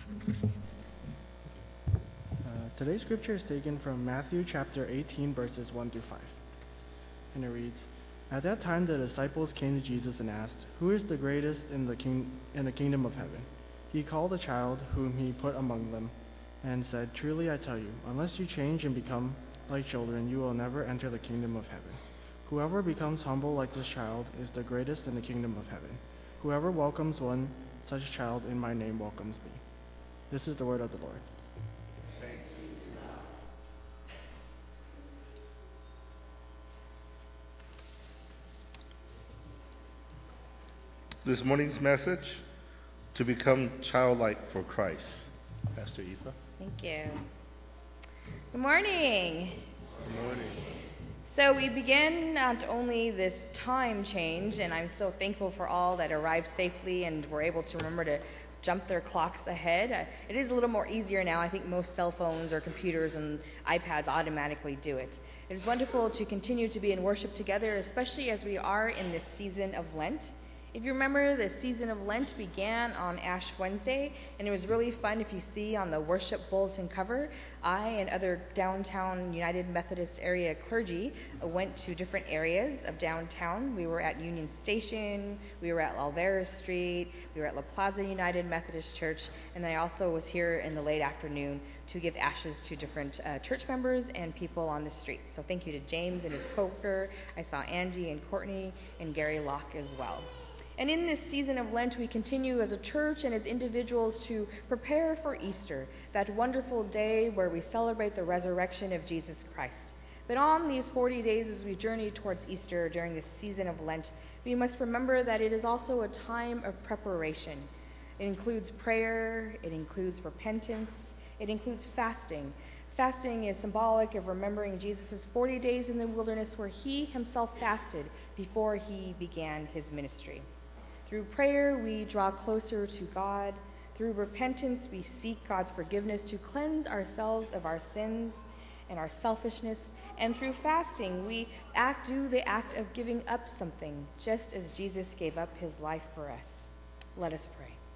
Today's scripture is taken from Matthew chapter 18, verses 1 through 5. And it reads, "At that time the disciples came to Jesus and asked, 'Who is the greatest in the kingdom of heaven?' He called a child whom he put among them, and said, 'Truly I tell you, unless you change and become like children, you will never enter the kingdom of heaven. Whoever becomes humble like this child is the greatest in the kingdom of heaven. Whoever welcomes one such child in my name welcomes me.'" This is the word of the Lord. This morning's message, to become childlike for Christ. Pastor Eva. Thank you. Good morning. Good morning. So we begin not only this time change, and I'm so thankful for all that arrived safely and were able to remember to jump their clocks ahead. It is a little more easier now. I think most cell phones or computers and iPads automatically do it. It is wonderful to continue to be in worship together, especially as we are in this season of Lent. If you remember, the season of Lent began on Ash Wednesday, and it was really fun. If you see on the worship bulletin cover, I and other downtown United Methodist area clergy went to different areas of downtown. We were at Union Station, we were at Alvera Street, we were at La Plaza United Methodist Church, and I also was here in the late afternoon to give ashes to different church members and people on the street. So thank you to James and his co-worker. I saw Angie and Courtney and Gary Locke as well. And in this season of Lent, we continue as a church and as individuals to prepare for Easter, that wonderful day where we celebrate the resurrection of Jesus Christ. But on these 40 days as we journey towards Easter during this season of Lent, we must remember that it is also a time of preparation. It includes prayer, it includes repentance, it includes fasting. Fasting is symbolic of remembering Jesus' 40 days in the wilderness where he himself fasted before he began his ministry. Through prayer, we draw closer to God. Through repentance, we seek God's forgiveness to cleanse ourselves of our sins and our selfishness. And through fasting, we do the act of giving up something, just as Jesus gave up his life for us. Let us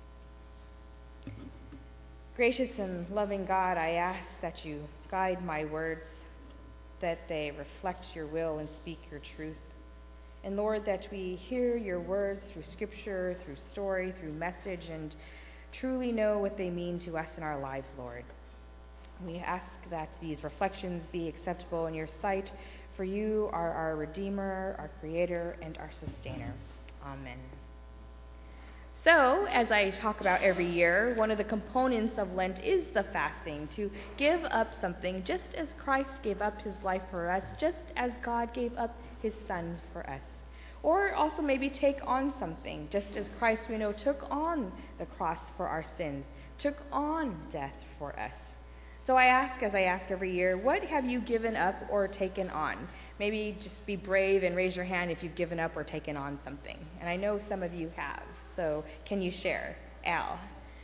pray. Gracious and loving God, I ask that you guide my words, that they reflect your will and speak your truth. And Lord, that we hear your words through scripture, through story, through message, and truly know what they mean to us in our lives, Lord. We ask that these reflections be acceptable in your sight, for you are our Redeemer, our Creator, and our Sustainer. Amen. So, as I talk about every year, one of the components of Lent is the fasting, to give up something just as Christ gave up his life for us, just as God gave up his Son for us. Or also maybe take on something, just as Christ, we know, took on the cross for our sins, took on death for us. So I ask, as I ask every year, what have you given up or taken on? Maybe just be brave and raise your hand if you've given up or taken on something. And I know some of you have, so can you share? Al?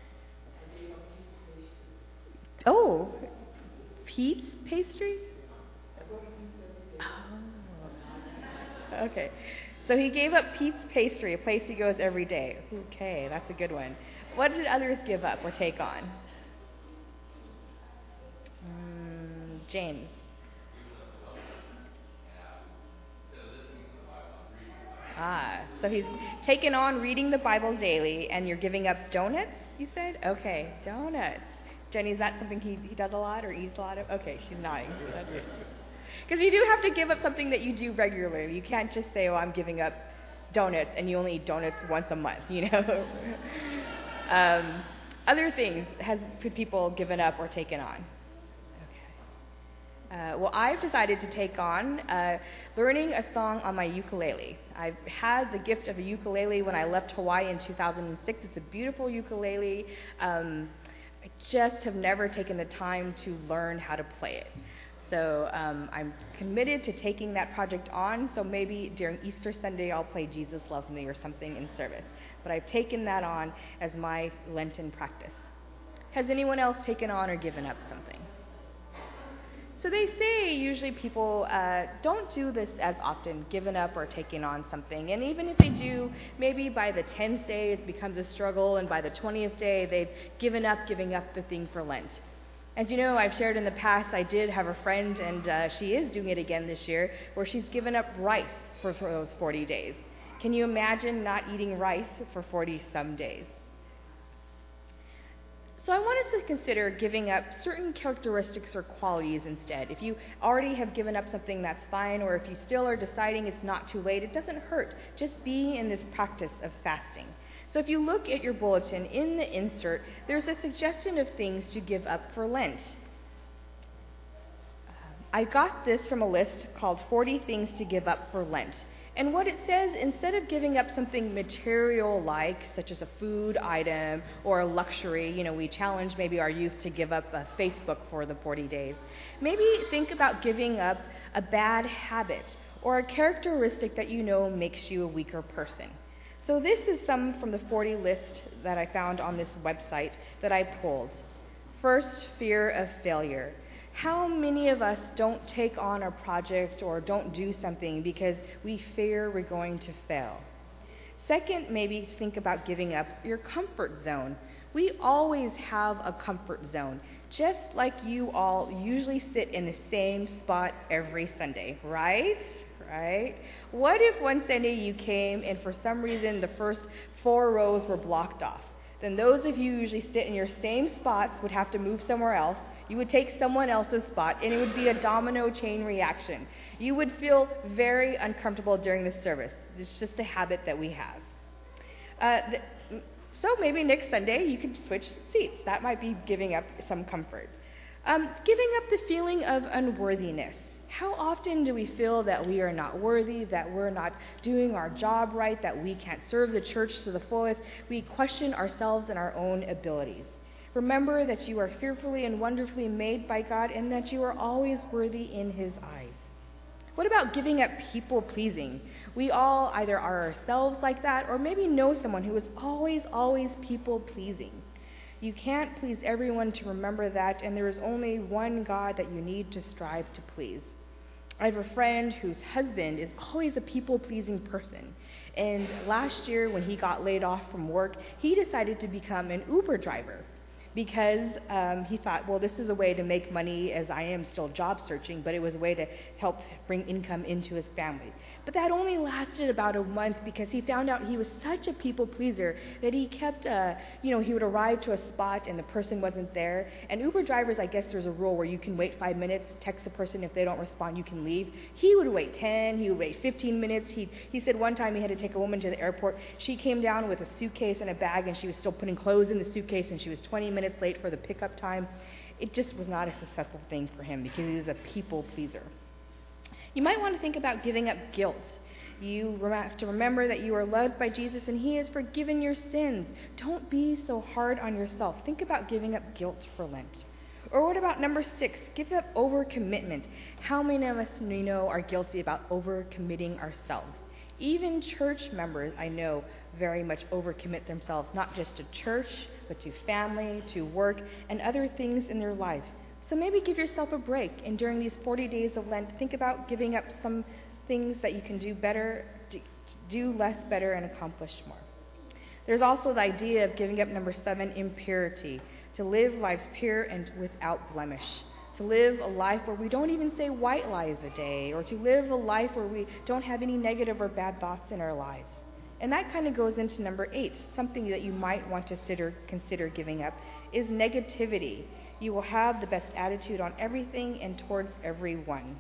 Oh, Pete's Pastry? Oh. Okay. So he gave up Pete's Pastry, a place he goes every day. Okay, that's a good one. What did others give up or take on? James. So he's taken on reading the Bible daily, and you're giving up donuts, you said? Okay, donuts. Jenny, is that something he does a lot or eats a lot of? Okay, she's nodding. Because you do have to give up something that you do regularly. You can't just say, oh, I'm giving up donuts, and you only eat donuts once a month, you know? Other things, has people given up or taken on? Okay. Well, I've decided to take on learning a song on my ukulele. I've had the gift of a ukulele when I left Hawaii in 2006. It's a beautiful ukulele. I just have never taken the time to learn how to play it. So I'm committed to taking that project on, so maybe during Easter Sunday I'll play Jesus Loves Me or something in service. But I've taken that on as my Lenten practice. Has anyone else taken on or given up something? So they say usually people don't do this as often, giving up or taking on something. And even if they do, maybe by the 10th day it becomes a struggle, and by the 20th day they've giving up the thing for Lent. And I've shared in the past, I did have a friend, and she is doing it again this year, where she's given up rice for those 40 days. Can you imagine not eating rice for 40-some days? So I want us to consider giving up certain characteristics or qualities instead. If you already have given up something, that's fine, or if you still are deciding it's not too late, it doesn't hurt. Just be in this practice of fasting. So if you look at your bulletin, in the insert, there's a suggestion of things to give up for Lent. I got this from a list called 40 Things to Give Up for Lent. And what it says, instead of giving up something material-like, such as a food item or a luxury, we challenge maybe our youth to give up Facebook for the 40 days. Maybe think about giving up a bad habit or a characteristic that makes you a weaker person. So this is some from the 40 list that I found on this website that I pulled. First, fear of failure. How many of us don't take on a project or don't do something because we fear we're going to fail? Second, maybe think about giving up your comfort zone. We always have a comfort zone, just like you all usually sit in the same spot every Sunday, right? Right? What if one Sunday you came and for some reason the first 4 rows were blocked off? Then those of you who usually sit in your same spots would have to move somewhere else. You would take someone else's spot, and it would be a domino chain reaction. You would feel very uncomfortable during the service. It's just a habit that we have. So maybe next Sunday you could switch seats. That might be giving up some comfort. Giving up the feeling of unworthiness. How often do we feel that we are not worthy, that we're not doing our job right, that we can't serve the church to the fullest? We question ourselves and our own abilities. Remember that you are fearfully and wonderfully made by God, and that you are always worthy in His eyes. What about giving up people-pleasing? We all either are ourselves like that, or maybe know someone who is always people-pleasing. You can't please everyone to remember that, and there is only one God that you need to strive to please. I have a friend whose husband is always a people-pleasing person. And last year, when he got laid off from work, he decided to become an Uber driver because he thought, well, this is a way to make money as I am still job searching, but it was a way to help bring income into his family. But that only lasted about a month because he found out he was such a people pleaser that he kept, he would arrive to a spot and the person wasn't there. And Uber drivers, I guess there's a rule where you can wait 5 minutes, text the person, if they don't respond, you can leave. He would wait 10, he would wait 15 minutes. He said one time he had to take a woman to the airport. She came down with a suitcase and a bag, and she was still putting clothes in the suitcase, and she was 20 minutes late for the pickup time. It just was not a successful thing for him because he was a people pleaser. You might want to think about giving up guilt. You have to remember that you are loved by Jesus and He has forgiven your sins. Don't be so hard on yourself. Think about giving up guilt for Lent. Or what about number 6? Give up overcommitment. How many of us are guilty about overcommitting ourselves? Even church members, I know, very much overcommit themselves, not just to church, but to family, to work, and other things in their life. So maybe give yourself a break, and during these 40 days of Lent, think about giving up some things that you can do better, do less better, and accomplish more. There's also the idea of giving up number 7, impurity, to live lives pure and without blemish, to live a life where we don't even say white lies a day, or to live a life where we don't have any negative or bad thoughts in our lives. And that kind of goes into number 8, something that you might want to consider giving up, is negativity. You will have the best attitude on everything and towards everyone.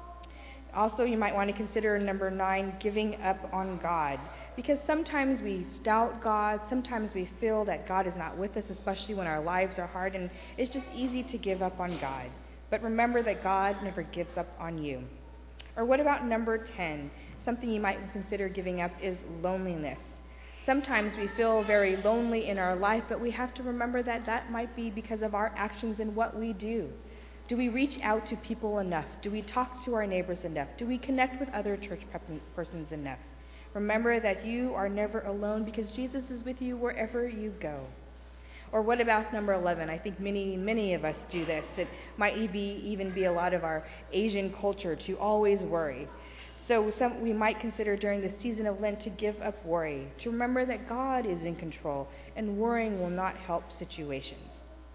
Also, you might want to consider number 9, giving up on God. Because sometimes we doubt God, sometimes we feel that God is not with us, especially when our lives are hard, and it's just easy to give up on God. But remember that God never gives up on you. Or what about number 10? Something you might consider giving up is loneliness. Sometimes we feel very lonely in our life, but we have to remember that that might be because of our actions and what we do. Do we reach out to people enough? Do we talk to our neighbors enough? Do we connect with other church persons enough? Remember that you are never alone because Jesus is with you wherever you go. Or what about number 11? I think many of us do this. It might even be a lot of our Asian culture to always worry. So we might consider during the season of Lent to give up worry, to remember that God is in control and worrying will not help situations.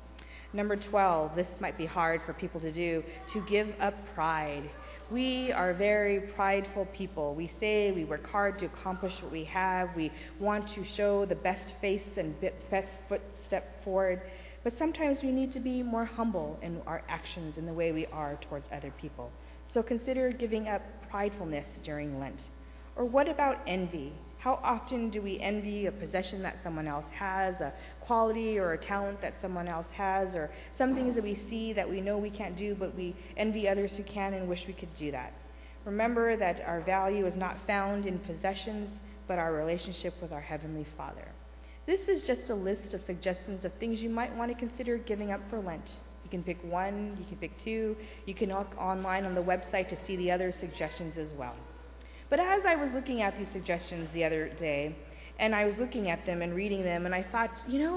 Number 12, this might be hard for people to do, to give up pride. We are very prideful people. We say we work hard to accomplish what we have. We want to show the best face and best footstep forward. But sometimes we need to be more humble in our actions and the way we are towards other people. So consider giving up pridefulness during Lent. Or what about envy? How often do we envy a possession that someone else has, a quality or a talent that someone else has, or some things that we see that we know we can't do, but we envy others who can and wish we could do that? Remember that our value is not found in possessions, but our relationship with our Heavenly Father. This is just a list of suggestions of things you might want to consider giving up for Lent. You can pick one, you can pick two, you can look online on the website to see the other suggestions as well. But as I was looking at these suggestions the other day, and I was looking at them and reading them, and I thought,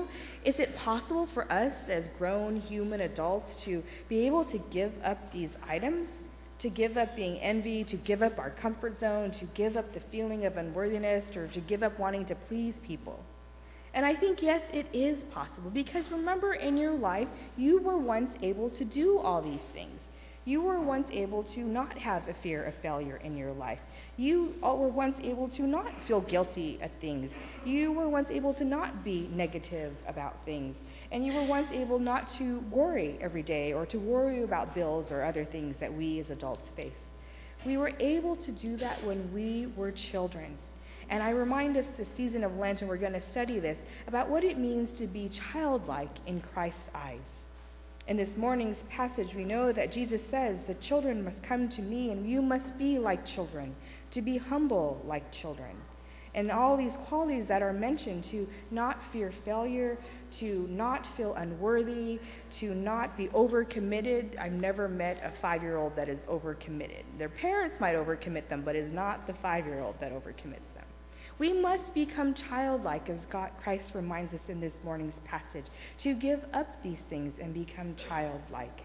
is it possible for us as grown human adults to be able to give up these items? To give up being envy, to give up our comfort zone, to give up the feeling of unworthiness, or to give up wanting to please people? And I think, yes, it is possible, because remember in your life, you were once able to do all these things. You were once able to not have a fear of failure in your life. You were once able to not feel guilty at things. You were once able to not be negative about things. And you were once able not to worry every day or to worry about bills or other things that we as adults face. We were able to do that when we were children. And I remind us this season of Lent, and we're going to study this, about what it means to be childlike in Christ's eyes. In this morning's passage, we know that Jesus says, "The children must come to me, and you must be like children, to be humble like children." And all these qualities that are mentioned, to not fear failure, to not feel unworthy, to not be overcommitted. I've never met a 5-year-old that is overcommitted. Their parents might overcommit them, but it is not the 5-year-old that overcommits them. We must become childlike, as Christ reminds us in this morning's passage, to give up these things and become childlike.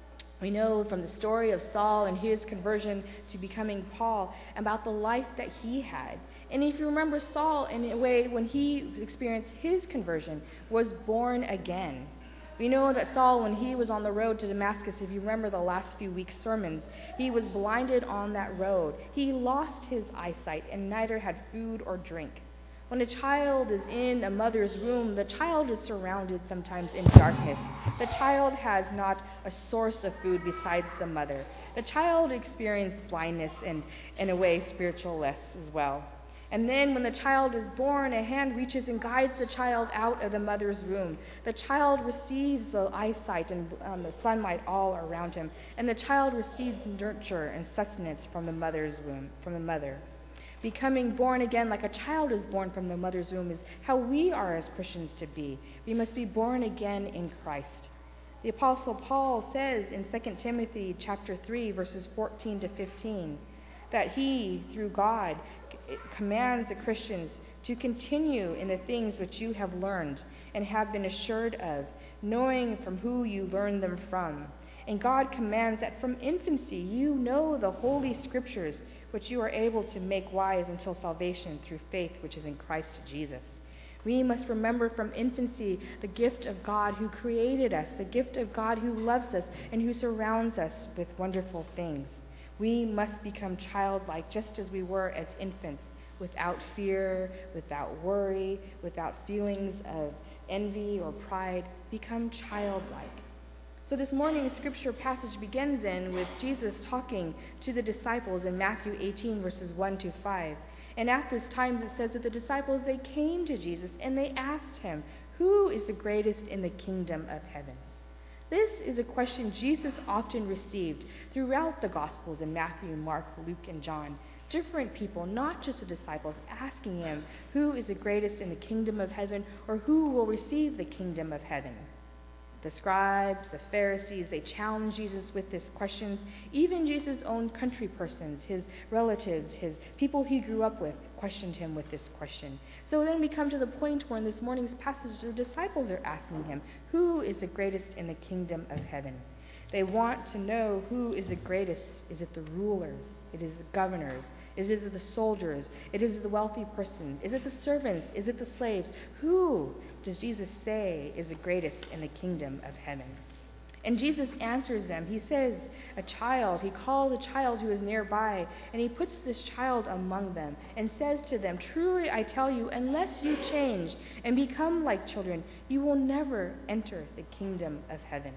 We know from the story of Saul and his conversion to becoming Paul about the life that he had. And if you remember, Saul, in a way, when he experienced his conversion, was born again. We know that Saul, when he was on the road to Damascus, if you remember the last few weeks' sermons, he was blinded on that road. He lost his eyesight and neither had food or drink. When a child is in a mother's womb, the child is surrounded sometimes in darkness. The child has not a source of food besides the mother. The child experienced blindness and, in a way, spiritualness as well. And then when the child is born, a hand reaches and guides the child out of the mother's womb. The child receives the eyesight and the sunlight all around him. And the child receives nurture and sustenance from the mother's womb, from the mother. Becoming born again like a child is born from the mother's womb is how we are as Christians to be. We must be born again in Christ. The Apostle Paul says in 2 Timothy chapter 3, verses 14 to 15, that he, through God, commands the Christians to continue in the things which you have learned and have been assured of, knowing from who you learned them from. And God commands that from infancy you know the holy scriptures, which you are able to make wise until salvation through faith which is in Christ Jesus. We must remember from infancy the gift of God who created us, the gift of God who loves us and who surrounds us with wonderful things. We must become childlike just as we were as infants, without fear, without worry, without feelings of envy or pride. Become childlike. So this morning's scripture passage begins with Jesus talking to the disciples in Matthew 18, verses 1 to 5. And at this time it says that the disciples, they came to Jesus and they asked him, "Who is the greatest in the kingdom of heaven?" This is a question Jesus often received throughout the Gospels in Matthew, Mark, Luke, and John. Different people, not just the disciples, asking him who is the greatest in the kingdom of heaven or who will receive the kingdom of heaven. The scribes, the Pharisees, they challenged Jesus with this question. Even Jesus' own country persons, his relatives, his people he grew up with, questioned him with this question. So then we come to the point where in this morning's passage, the disciples are asking him, who is the greatest in the kingdom of heaven? They want to know who is the greatest. Is it the rulers? It is the governors? Is it the soldiers? It is the wealthy person? Is it the servants? Is it the slaves? Who does Jesus say is the greatest in the kingdom of heaven? And Jesus answers them. He says, a child. He calls a child who is nearby, and he puts this child among them and says to them, truly I tell you, unless you change and become like children, you will never enter the kingdom of heaven.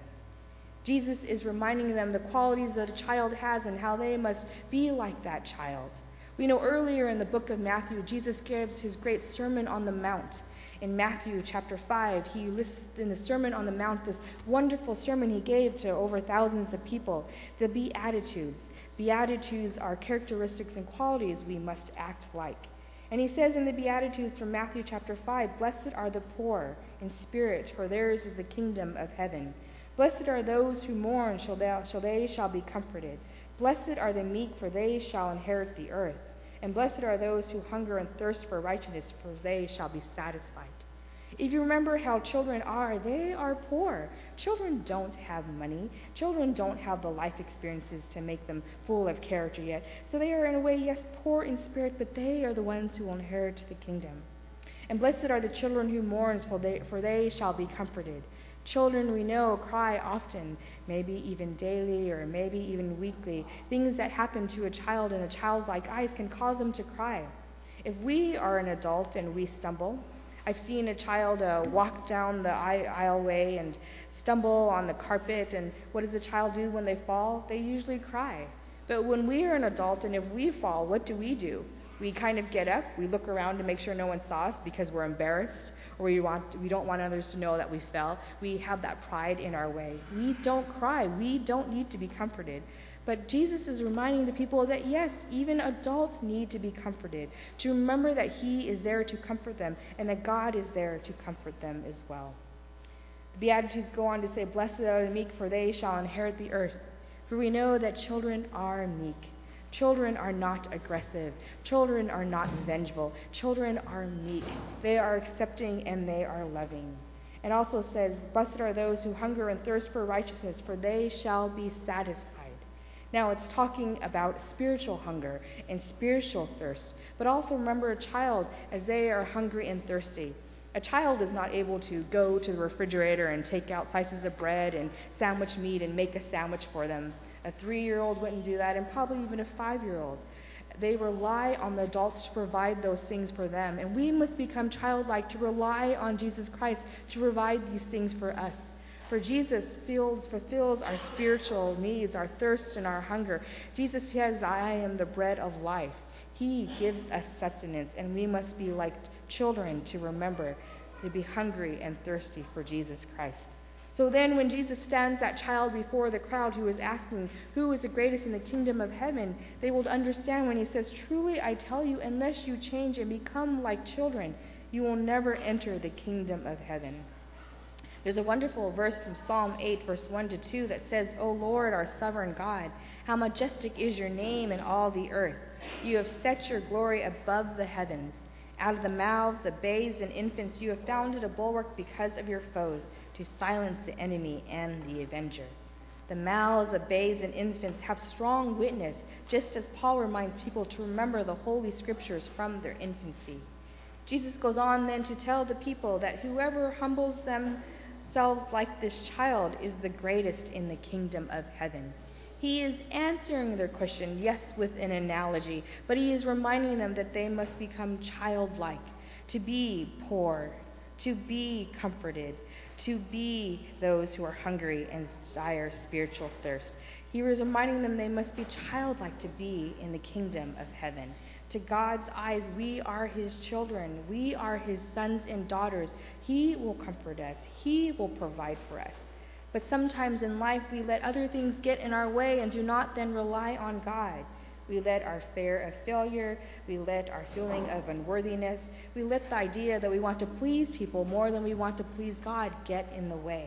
Jesus is reminding them the qualities that a child has and how they must be like that child. We know earlier in the book of Matthew, Jesus gives his great Sermon on the Mount. In Matthew chapter 5, he lists in the Sermon on the Mount this wonderful sermon he gave to over thousands of people, the Beatitudes. Beatitudes are characteristics and qualities we must act like. And he says in the Beatitudes from Matthew chapter 5, blessed are the poor in spirit, for theirs is the kingdom of heaven. Blessed are those who mourn, they shall be comforted. Blessed are the meek, for they shall inherit the earth. And blessed are those who hunger and thirst for righteousness, for they shall be satisfied. If you remember how children are, they are poor. Children don't have money. Children don't have the life experiences to make them full of character yet. So they are in a way, yes, poor in spirit, but they are the ones who will inherit the kingdom. And blessed are the children who mourn, for they shall be comforted. Children, we know, cry often, maybe even daily or maybe even weekly. Things that happen to a child in a childlike eyes can cause them to cry. If we are an adult and we stumble, I've seen a child walk down the aisleway and stumble on the carpet, and what does the child do when they fall? They usually cry. But when we are an adult and if we fall, what do? We kind of get up, we look around to make sure no one saw us because we're embarrassed, or we don't want others to know that we fell. We have that pride in our way. We don't cry. We don't need to be comforted. But Jesus is reminding the people that yes, even adults need to be comforted, to remember that he is there to comfort them and that God is there to comfort them as well. The Beatitudes go on to say, blessed are the meek, for they shall inherit the earth. For we know that children are meek. Children are not aggressive. Children are not vengeful. Children are meek. They are accepting and they are loving. It also says, blessed are those who hunger and thirst for righteousness, for they shall be satisfied. Now it's talking about spiritual hunger and spiritual thirst. But also remember a child as they are hungry and thirsty. A child is not able to go to the refrigerator and take out slices of bread and sandwich meat and make a sandwich for them. A 3-year-old wouldn't do that, and probably even a 5-year-old. They rely on the adults to provide those things for them. And we must become childlike to rely on Jesus Christ to provide these things for us. For Jesus fulfills our spiritual needs, our thirst and our hunger. Jesus says, I am the bread of life. He gives us sustenance, and we must be like children to remember to be hungry and thirsty for Jesus Christ. So then when Jesus stands that child before the crowd who is asking who is the greatest in the kingdom of heaven, they will understand when he says, truly I tell you, unless you change and become like children, you will never enter the kingdom of heaven. There's a wonderful verse from Psalm 8, verse 1-2 that says, O Lord, our sovereign God, how majestic is your name in all the earth. You have set your glory above the heavens. Out of the mouths of babes and infants you have founded a bulwark because of your foes, to silence the enemy and the avenger. The mouths of babes and infants have strong witness, just as Paul reminds people to remember the Holy Scriptures from their infancy. Jesus goes on then to tell the people that whoever humbles themselves like this child is the greatest in the kingdom of heaven. He is answering their question, yes, with an analogy, but he is reminding them that they must become childlike, to be poor, to be comforted, to be those who are hungry and desire spiritual thirst. He was reminding them they must be childlike to be in the kingdom of heaven. To God's eyes, we are his children. We are his sons and daughters. He will comfort us. He will provide for us. But sometimes in life, we let other things get in our way and do not then rely on God. We let our fear of failure, we let our feeling of unworthiness, we let the idea that we want to please people more than we want to please God get in the way.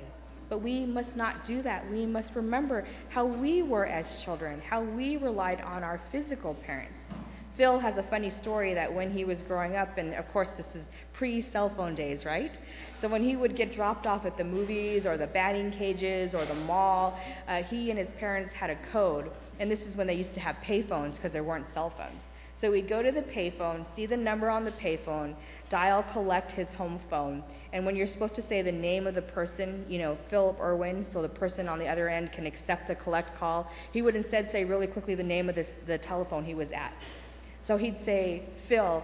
But we must not do that. We must remember how we were as children, how we relied on our physical parents. Phil has a funny story that when he was growing up, and of course this is pre-cell phone days, right? So when he would get dropped off at the movies or the batting cages or the mall, he and his parents had a code. And this is when they used to have payphones because there weren't cell phones. So we'd go to the payphone, see the number on the payphone, dial collect his home phone, and when you're supposed to say the name of the person, Philip Irwin, so the person on the other end can accept the collect call, he would instead say really quickly the name of the telephone he was at. So he'd say, Phil,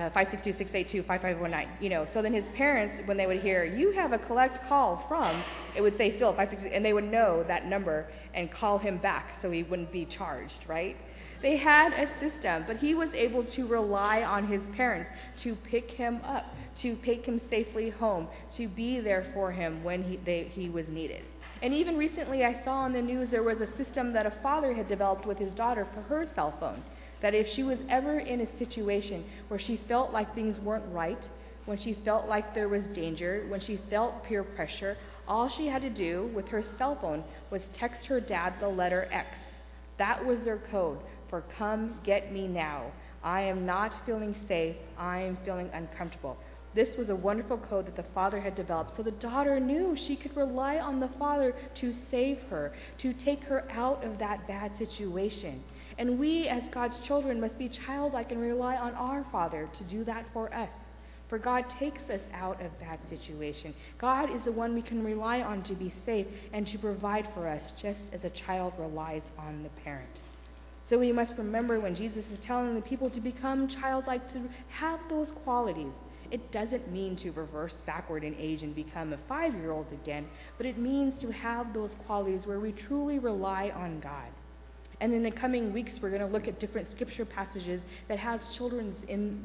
562-682-5519, so then his parents, when they would hear, you have a collect call from, it would say Phil, 562, and they would know that number and call him back so he wouldn't be charged, right? They had a system, but he was able to rely on his parents to pick him up, to take him safely home, to be there for him when he was needed. And even recently I saw on the news there was a system that a father had developed with his daughter for her cell phone, that if she was ever in a situation where she felt like things weren't right, when she felt like there was danger, when she felt peer pressure, all she had to do with her cell phone was text her dad the letter X. That was their code for come get me now. I am not feeling safe. I am feeling uncomfortable. This was a wonderful code that the father had developed, so the daughter knew she could rely on the father to save her, to take her out of that bad situation. And we, as God's children, must be childlike and rely on our Father to do that for us. For God takes us out of bad situation. God is the one we can rely on to be safe and to provide for us, just as a child relies on the parent. So we must remember when Jesus is telling the people to become childlike, to have those qualities. It doesn't mean to reverse backward in age and become a 5-year-old again, but it means to have those qualities where we truly rely on God. And in the coming weeks, we're going to look at different scripture passages that has children in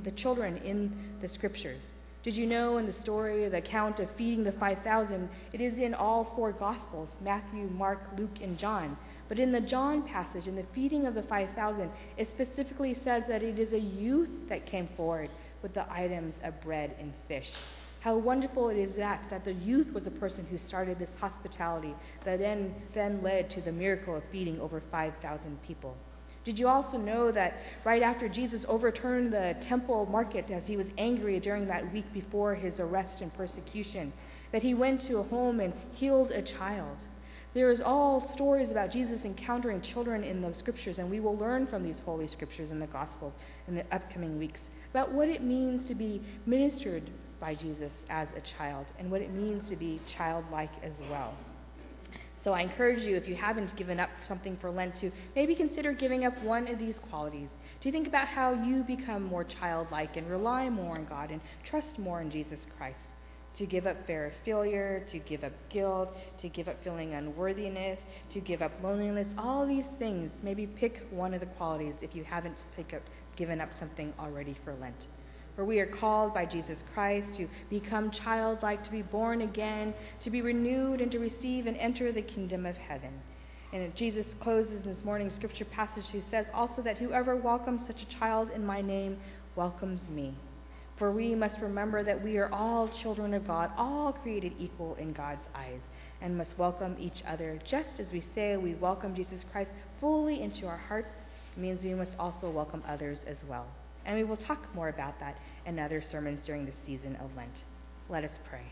the scriptures. Did you know in the story, the account of feeding the 5,000, it is in all 4 Gospels, Matthew, Mark, Luke, and John. But in the John passage, in the feeding of the 5,000, it specifically says that it is a youth that came forward with the items of bread and fish. How wonderful it is that the youth was the person who started this hospitality that then led to the miracle of feeding over 5,000 people. Did you also know that right after Jesus overturned the temple market as he was angry during that week before his arrest and persecution, that he went to a home and healed a child? There is all stories about Jesus encountering children in the scriptures, and we will learn from these holy scriptures in the Gospels in the upcoming weeks about what it means to be ministered by Jesus as a child and what it means to be childlike as well. So I encourage you, if you haven't given up something for Lent, to maybe consider giving up one of these qualities. To think about how you become more childlike and rely more on God and trust more in Jesus Christ. To give up fear of failure, to give up guilt, to give up feeling unworthiness, to give up loneliness, all these things. Maybe pick one of the qualities if you haven't given up something already for Lent. For we are called by Jesus Christ to become childlike, to be born again, to be renewed, and to receive and enter the kingdom of heaven. And Jesus closes this morning's scripture passage who says also that whoever welcomes such a child in my name welcomes me. For we must remember that we are all children of God, all created equal in God's eyes, and must welcome each other. Just as we say we welcome Jesus Christ fully into our hearts, it means we must also welcome others as well. And we will talk more about that in other sermons during the season of Lent. Let us pray.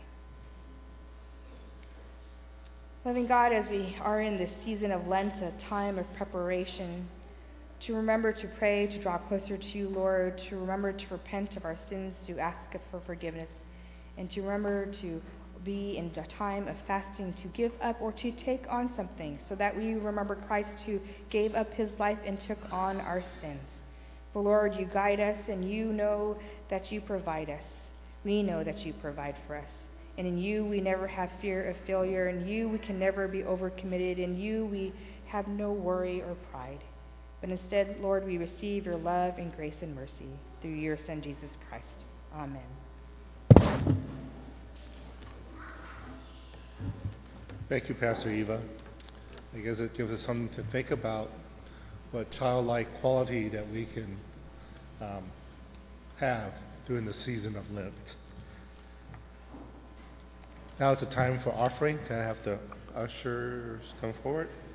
Loving God, as we are in this season of Lent, a time of preparation, to remember to pray, to draw closer to you, Lord, to remember to repent of our sins, to ask for forgiveness, and to remember to be in a time of fasting, to give up or to take on something, so that we remember Christ who gave up his life and took on our sins. For Lord, you guide us, and you know that you provide us. We know that you provide for us. And in you we never have fear of failure. In you we can never be overcommitted. In you we have no worry or pride. But instead, Lord, we receive your love and grace and mercy through your Son, Jesus Christ. Amen. Thank you, Pastor Eva. I guess it gives us something to think about, what childlike quality that we can have during the season of Lent. Now it's a time for offering. Can I have the ushers come forward?